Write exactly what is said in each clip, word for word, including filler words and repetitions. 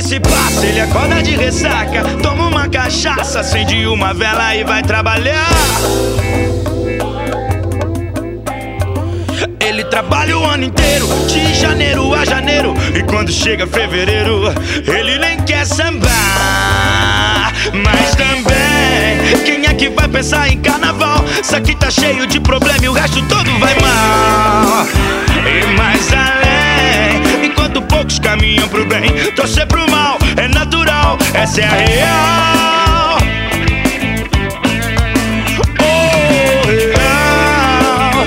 se passa, ele acorda de ressaca, toma uma cachaça, acende uma vela e vai trabalhar. Ele trabalha o ano inteiro, de janeiro a janeiro, e quando chega fevereiro, ele nem quer sambar. Mas também, quem é que vai pensar em carnaval? Isso aqui tá cheio de problema e o resto todo vai mal. E mais além, enquanto poucos caminham pro bem, torcer pro mal é natural, essa é a real. Oh, real,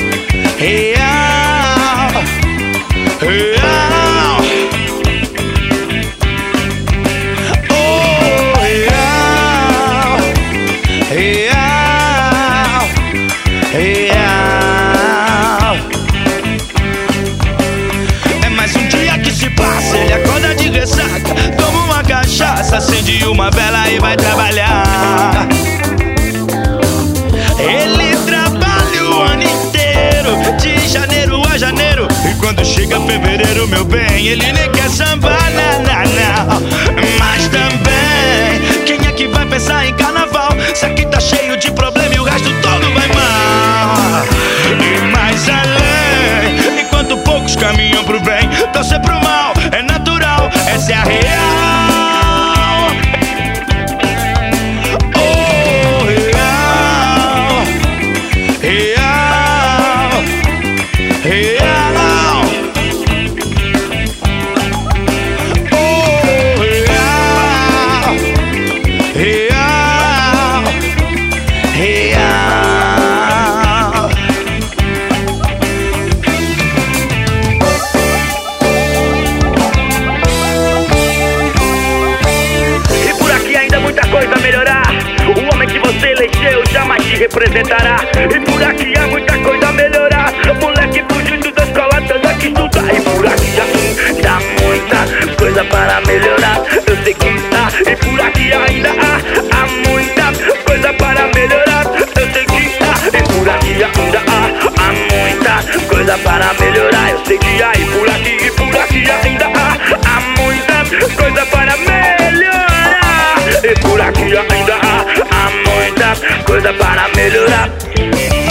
real, real. Oh, real, real, real. É mais um dia que se passa, ele acorda de ressaca, toma uma cachaça, acende uma vela e vai trabalhar. Ele trabalha o ano inteiro, de janeiro a janeiro, e quando chega fevereiro, meu bem, ele nem quer sambar, não, não, não. Mas também, quem é que vai pensar em carnaval? Isso aqui tá cheio de problema e o resto todo vai mal. E mais além, enquanto poucos caminham pro bem, torcer pro mal é natural, essa é a real. Oh, real, real, real. Oh, real, real, real. E por aqui ainda muita coisa a melhorar. O homem que você elegeu jamais te representará. E por aqui há muita coisa a melhorar. Moleque fugindo da escola, tendo que estudar. E por aqui ainda há muita coisa para melhorar. Eu sei que há, e por aqui ainda há, há muita coisa para melhorar. Eu sei que há, e por aqui ainda há, há muita coisa para melhorar. Eu sei que há, e por aqui, e por aqui ainda há, há muita coisa para melhorar. E por aqui ainda há, há muita coisa para melhorar.